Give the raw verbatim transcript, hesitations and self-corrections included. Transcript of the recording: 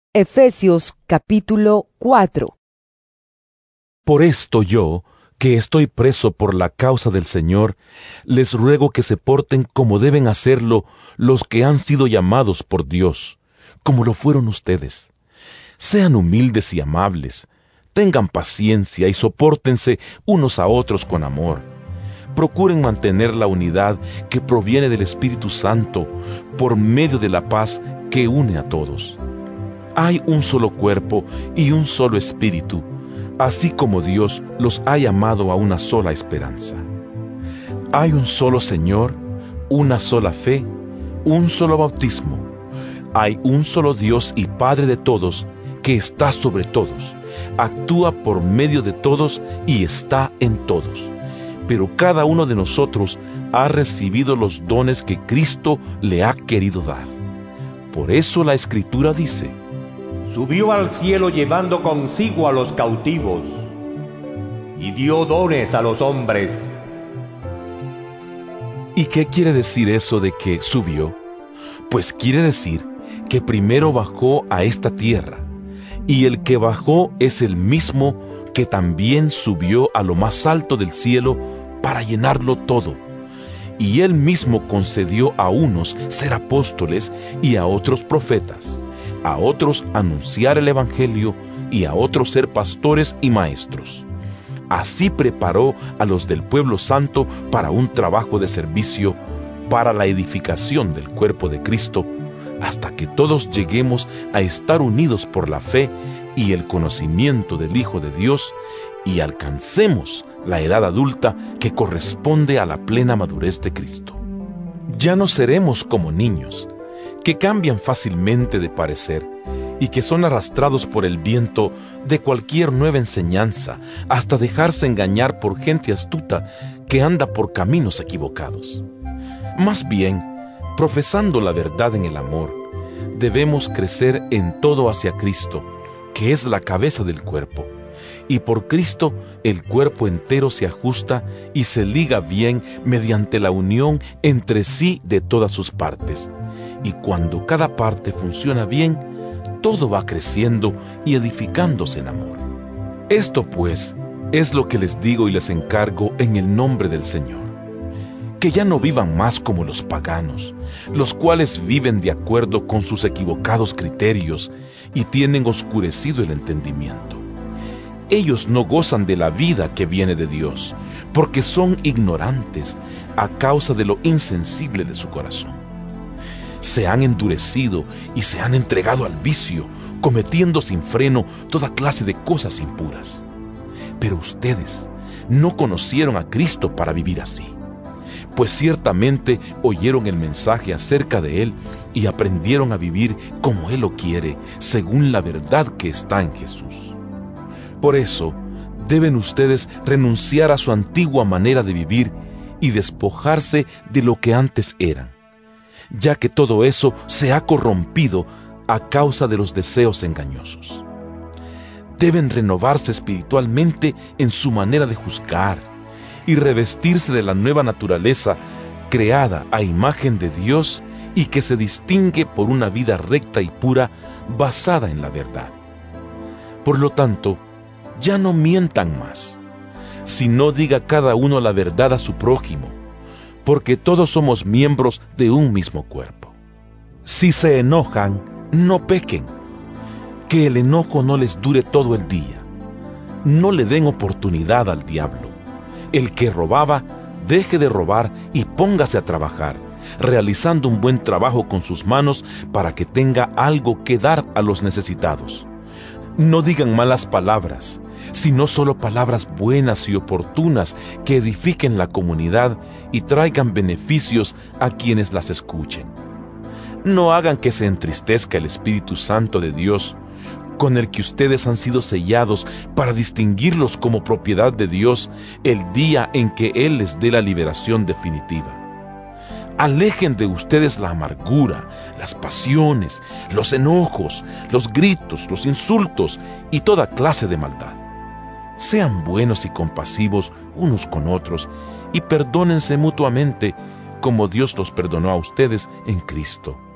Efesios capítulo cuatro. Por esto yo, que estoy preso por la causa del Señor, les ruego que se porten como deben hacerlo los que han sido llamados por Dios, como lo fueron ustedes. Sean humildes y amables, tengan paciencia y sopórtense unos a otros con amor. Procuren mantener la unidad que proviene del Espíritu Santo por medio de la paz que une a todos. Hay un solo cuerpo y un solo espíritu, así como Dios los ha llamado a una sola esperanza. Hay un solo Señor, una sola fe, un solo bautismo. Hay un solo Dios y Padre de todos, que está sobre todos, actúa por medio de todos y está en todos. Pero cada uno de nosotros ha recibido los dones que Cristo le ha querido dar. Por eso la Escritura dice: subió al cielo llevando consigo a los cautivos, y dio dones a los hombres. ¿Y qué quiere decir eso de que subió? Pues quiere decir que primero bajó a esta tierra, y el que bajó es el mismo que también subió a lo más alto del cielo para llenarlo todo. Y él mismo concedió a unos ser apóstoles y a otros profetas, a otros anunciar el Evangelio y a otros ser pastores y maestros. Así preparó a los del pueblo santo para un trabajo de servicio, para la edificación del cuerpo de Cristo, hasta que todos lleguemos a estar unidos por la fe y el conocimiento del Hijo de Dios y alcancemos la edad adulta que corresponde a la plena madurez de Cristo. Ya no seremos como niños, que cambian fácilmente de parecer y que son arrastrados por el viento de cualquier nueva enseñanza hasta dejarse engañar por gente astuta que anda por caminos equivocados. Más bien, profesando la verdad en el amor, debemos crecer en todo hacia Cristo, que es la cabeza del cuerpo, y por Cristo el cuerpo entero se ajusta y se liga bien mediante la unión entre sí de todas sus partes. Y cuando cada parte funciona bien, todo va creciendo y edificándose en amor. Esto, pues, es lo que les digo y les encargo en el nombre del Señor: que ya no vivan más como los paganos, los cuales viven de acuerdo con sus equivocados criterios y tienen oscurecido el entendimiento. Ellos no gozan de la vida que viene de Dios, porque son ignorantes a causa de lo insensible de su corazón. Se han endurecido y se han entregado al vicio, cometiendo sin freno toda clase de cosas impuras. Pero ustedes no conocieron a Cristo para vivir así, pues ciertamente oyeron el mensaje acerca de Él y aprendieron a vivir como Él lo quiere, según la verdad que está en Jesús. Por eso, deben ustedes renunciar a su antigua manera de vivir y despojarse de lo que antes eran, ya que todo eso se ha corrompido a causa de los deseos engañosos. Deben renovarse espiritualmente en su manera de juzgar y revestirse de la nueva naturaleza creada a imagen de Dios y que se distingue por una vida recta y pura basada en la verdad. Por lo tanto, ya no mientan más, sino diga cada uno la verdad a su prójimo, porque todos somos miembros de un mismo cuerpo. Si se enojan, no pequen, que el enojo no les dure todo el día. No le den oportunidad al diablo. El que robaba, deje de robar y póngase a trabajar, realizando un buen trabajo con sus manos para que tenga algo que dar a los necesitados. No digan malas palabras, sino solo palabras buenas y oportunas que edifiquen la comunidad y traigan beneficios a quienes las escuchen. No hagan que se entristezca el Espíritu Santo de Dios, con el que ustedes han sido sellados para distinguirlos como propiedad de Dios el día en que Él les dé la liberación definitiva. Alejen de ustedes la amargura, las pasiones, los enojos, los gritos, los insultos y toda clase de maldad. Sean buenos y compasivos unos con otros y perdónense mutuamente como Dios los perdonó a ustedes en Cristo.